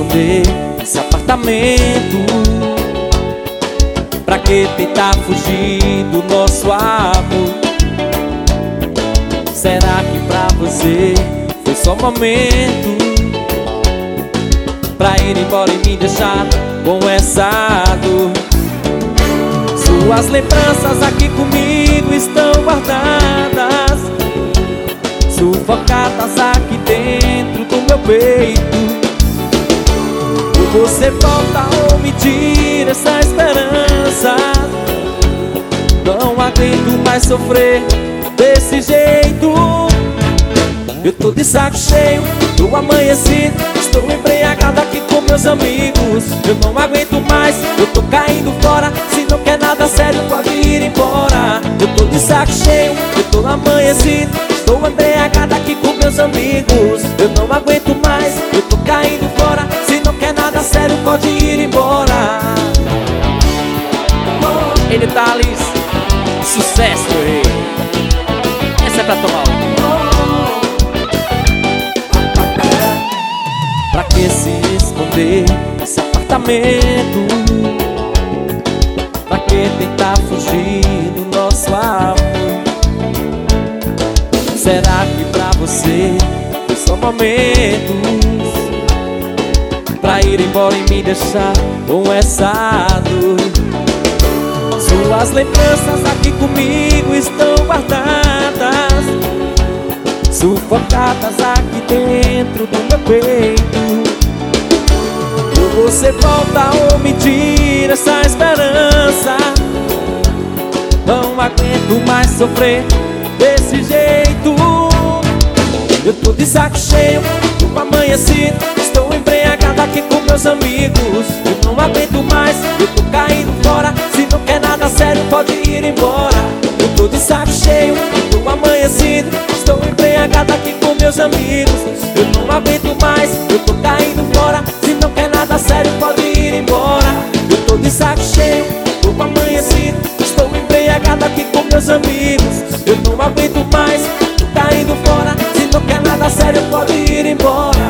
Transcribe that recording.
esconder nesse apartamento? Pra que tentar fugir do nosso amor? Será que pra você foi só um momento pra ir embora e me deixar com essa dor? Suas lembranças aqui comigo estão guardadas, sufocadas aqui dentro do meu peito. E você volta ou me tira essa esperança. Não aguento mais sofrer desse jeito. Eu tô de saco cheio, tô amanhecido, estou embriagado aqui com meus amigos. Eu não aguento mais, eu tô caindo fora. Se não quer nada sério, pode ir embora. Eu tô de saco cheio, eu tô amanhecido, estou embriagado aqui com meus amigos. Eu não aguento mais, eu tô caindo fora. Se não quer nada sério, pode ir embora. Ele tá ali, sucesso, meu rei. Essa é pra tomar um. Pra que se esconder nesse apartamento? Pra que tentar fugir do nosso amor? Será que pra você foi só momentos pra ir embora e me deixar com essa dor? Suas lembranças aqui comigo estão guardadas, sufocadas aqui dentro do meu peito. Ou você volta ou me tira essa esperança. Não aguento mais sofrer desse jeito. Eu tô de saco cheio, tô amanhecido, estou embriagado aqui com meus amigos. Eu não aguento mais, eu tô caindo fora. Se não quer nada sério, pode ir embora. Eu tô de saco cheio, tô amanhecido, estou embriagado aqui com meus amigos. Eu não aguento mais, eu tô caindo fora. Se não quer nada sério, pode ir embora. Eu tô de saco cheio, tô amanhecido, estou embriagado aqui com meus amigos. Eu não aguento mais, tô caindo fora. Se não quer nada sério, pode ir embora.